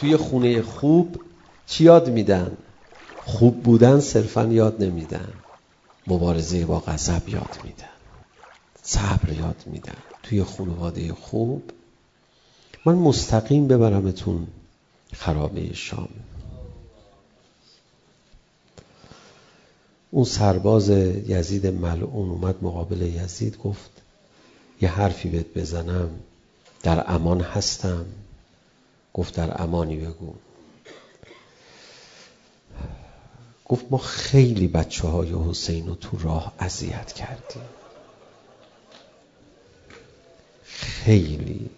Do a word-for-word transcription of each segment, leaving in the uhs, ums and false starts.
توی خونه خوب چی یاد میدن؟ خوب بودن صرفا یاد نمیدن، مبارزه با غضب یاد میدن، صبر یاد میدن. توی خانواده خوب من مستقیم ببرمتون خرابه شام. اون سرباز یزید ملعون اومد مقابل یزید، گفت یه حرفی بهت بزنم در امان هستم؟ گفت در امانی، بگو. گفت ما خیلی بچه های حسین رو تو راه اذیت کردیم، خیلی.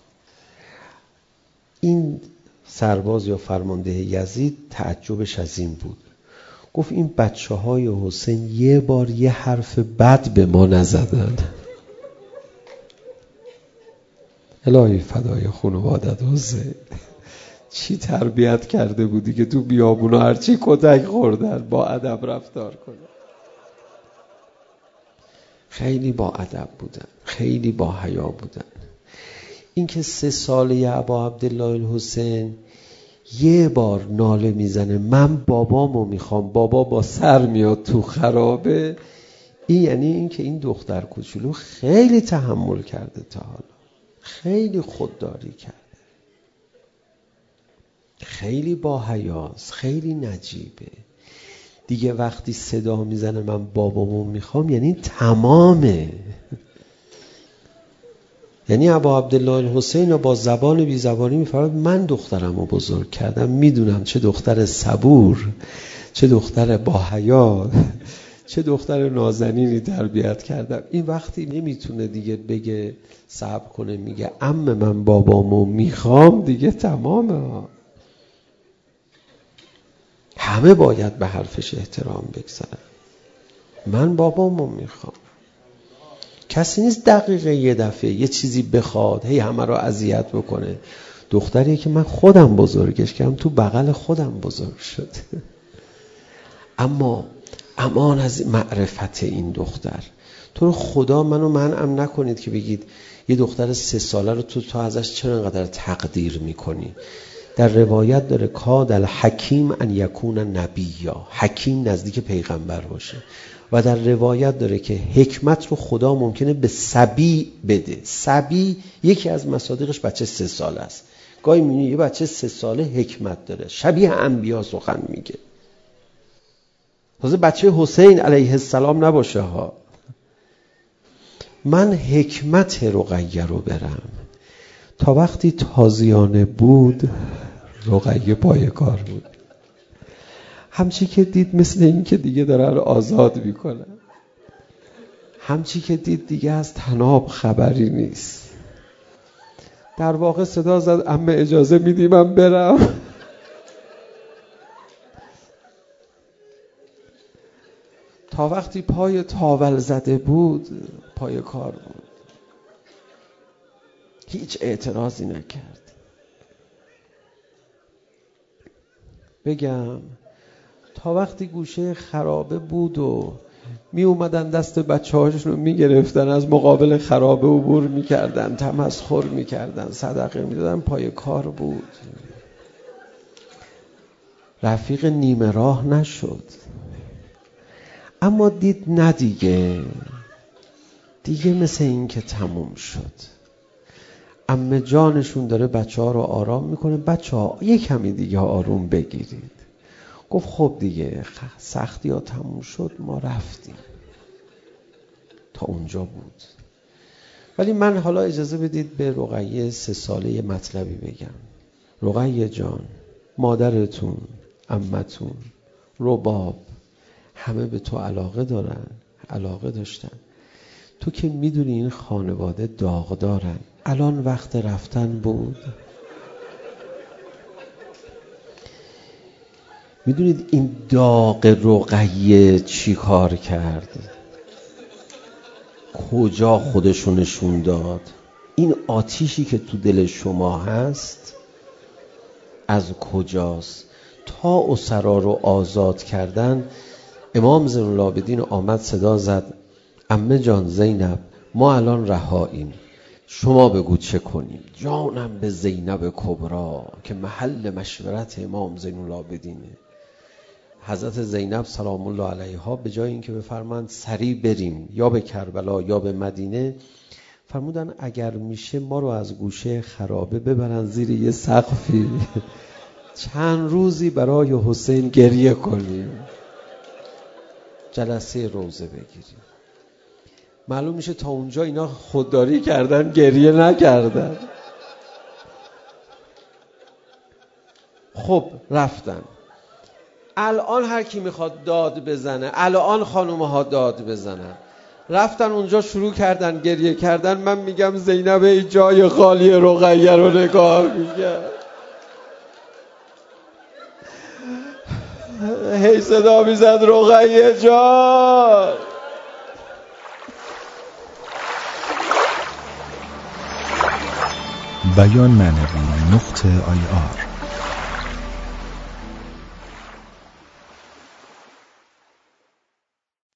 این سرباز یا فرمانده یزید تعجبش از این بود، گفت این بچه های حسین یه بار یه حرف بد به ما نزدن. الهی فدای خانوادت حسین، چی تربیت کرده بودی که تو بیابونا هرچی کتک خوردن با ادب رفتار کنه. خیلی با ادب بودن، خیلی با حیا بودن. این که سه ساله ابا عبدالله الحسین یه بار ناله میزنه من بابامو میخوام، بابا با سر میاد تو خرابه، این یعنی این که این دختر کوچولو خیلی تحمل کرده تا حالا، خیلی خودداری کرده، خیلی با حیاست، خیلی نجیبه دیگه. وقتی صدا میزنه من بابامو میخوام یعنی تمامه. یعنی ابا عبدالله الحسین با زبان بی زبانی میفرماد من دخترمو بزرگ کردم، میدونم چه دختر صبور، چه دختر با حیا، چه دختر نازنینی تربیت کردم. این وقتی نمیتونه دیگه بگه صبر کنه، میگه عمه من بابامو میخوام، دیگه تمامه. همه باید به حرفش احترام بگذارن. من بابامو میخوام. کسی نیست دقیقه یه دفعه یه چیزی بخواد هی همه رو اذیت بکنه. دختریه که من خودم بزرگش کردم، تو بغل خودم بزرگ شد. اما امان از معرفت این دختر. تو رو خدا منو منعم نکنید که بگید یه دختر سه ساله رو تو تا ازش چرا انقدر تقدیر میکنی. در روایت داره کاد الحکیم ان یکون نبیا، حکیم نزدیک پیغمبر باشه. و در روایت داره که حکمت رو خدا ممکنه به صبی بده. صبی یکی از مصادیقش بچه سه ساله است. گاهی می‌بینی یه بچه سه ساله حکمت داره، شبیه انبیا سخن میگه. تازه بچه حسین علیه السلام نباشه ها. من حکمت رقیه رو برم. تا وقتی تازیانه بود رقیه پای کار بود. همچی که دید مثل این که دیگه داره رو آزاد میکنه، همچی که دید دیگه از طناب خبری نیست. در واقع صدا زد عمه اجازه میدی من برم؟ تا وقتی پای تاول زده بود پای کار بود، هیچ اعتراضی نکرد. بگم تا وقتی گوشه خرابه بود و می اومدن دست بچه هاشون رو می گرفتن، از مقابل خرابه عبور می کردن، تمسخر می کردن، صدقه می دادن، پای کار بود. رفیق نیمه راه نشد. اما دید نه دیگه دیگه مثل این که تموم شد. عمه جانشون داره بچه ها رو آرام میکنه، بچه ها یک کمی دیگه آروم بگیرید. گفت خب دیگه سختی ها تموم شد، ما رفتیم. تا اونجا بود. ولی من حالا اجازه بدید به رقیه سه ساله یه مطلبی بگم. رقیه جان، مادرتون، عمتون، رباب همه به تو علاقه دارن، علاقه داشتن. تو که میدونی این خانواده داغ دارن. الان وقت رفتن بود. میدونید این داغ رقیه چی کار کرد؟ کجا خودشو نشون داد؟ این آتیشی که تو دل شما هست از کجاست؟ تا اسرا رو آزاد کردن. امام زین العابدین آمد صدا زد عمه جان زینب ما الان رهاییم، شما بگو چه کنیم؟ جانم به زینب کبرا که محل مشورت امام زین العابدینه. حضرت زینب سلام الله علیها به جای اینکه بفرمایند سریع بریم یا به کربلا یا به مدینه، فرمودن اگر میشه ما رو از گوشه خرابه ببرن زیر یه سقفی چند روزی برای حسین گریه کنیم، جلسه روزه بگیریم. معلوم میشه تا اونجا اینا خودداری کردن، گریه نکردن. خب رفتن. الان هر کی میخواد داد بزنه، الان خانومه ها داد بزنن، رفتن اونجا شروع کردن گریه کردن. من میگم زینب ای جای خالی رقیه رو نگاه میگم، هی صدا میزد رقیه جان. بیان معنوی نقطه آی آر